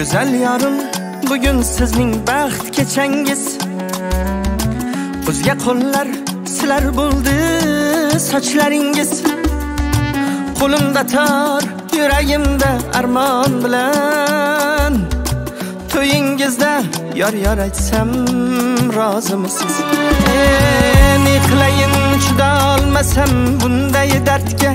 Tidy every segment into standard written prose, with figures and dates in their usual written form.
Güzel yarım, bugün sizning baxt kechangiz. O'zga qo'llar silar bo'ldi sochlaringiz. Qo'limda tor, yuragimda armon bilan. To'yingizda yor aytsam rozimisiz? Ne qilayin, chida olmasam bunday dardga.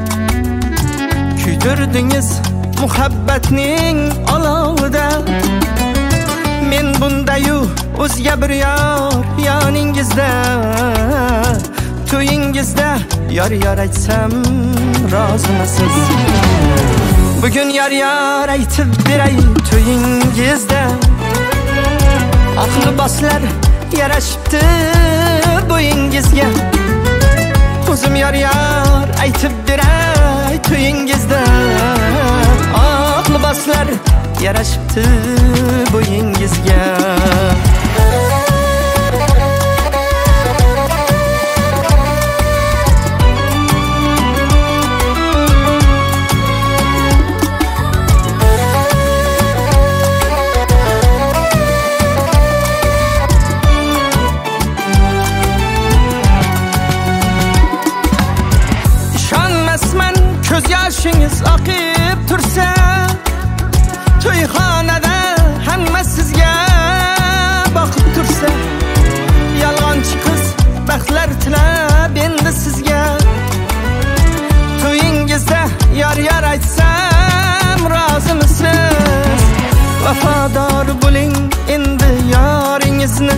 Kuydirdingiz muhabbatning olovida. Men bundayu o'zga bir yor yoningizda. To'yingizda yor aytsam rozimisiz? Bugun yor aytib beray to'yingizda. Oq liboslar yarashibdi bo'yingizga. O'zim yor aytib beray to'yingizda. Oq liboslar yarashibdi bo'yingizga. Ko'z yoshingiz oqib tursa, to'yxonada hamma sizga boqib tursa, yolg'onchi qiz baxtlar tilab endi sizga. To'yingizda yor aytsam rozimisiz? Vafodor bo'ling endi yoringizni.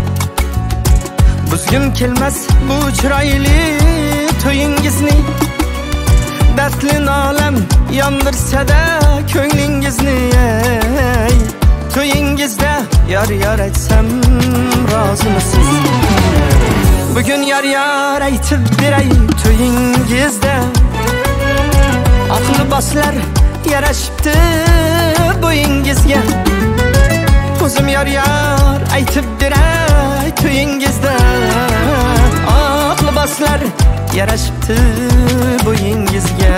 Buzgim kelmas bu chiroyli to'yingizni. Dardli olam yondirsa-da ko'nglingizni. To'yingizda yor aytsam rozimisiz? Bugun yor aytib beray to'yingizda. Oq liboslar yarashibdi bo'yingizga. O'zim yor aytib beray to'yingizda. Oq liboslar yarashibdi bo'yingizga.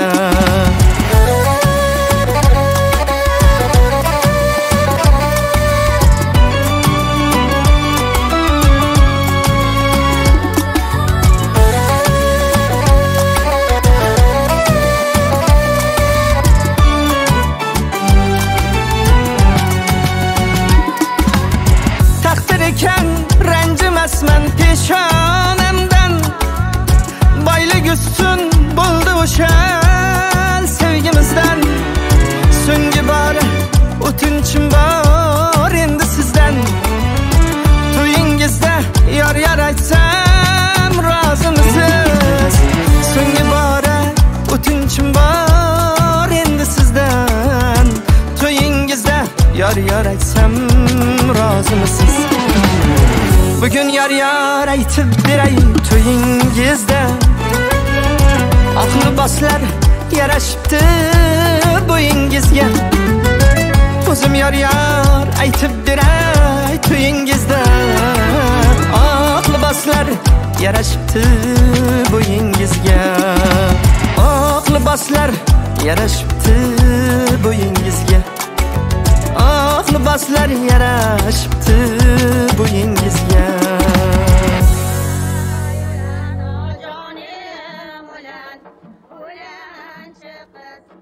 Taqdir ekan ranjimasman peshonamdan. Boylik ustun bo'ldi o'sha sevgimizdan. So'nggi bor o'tinchim bor endi sizdan. To'yingizda yor aytsam rozimisiz? So'nggi bor o'tinchim bor endi sizdan. To'yingizda yor aytsam rozimisiz? Bugun yor aytib beray to'yingizda. Oq liboslar yarashibdi bo'yingizga. O'zim yor aytib beray to'yingizda. Oq liboslar yarashibdi bo'yingizga. Oq liboslar yarashibdi bo'yingizga. Oq liboslar yarashibdi bo'yingizga. Jonim bilan o'lanchi qiz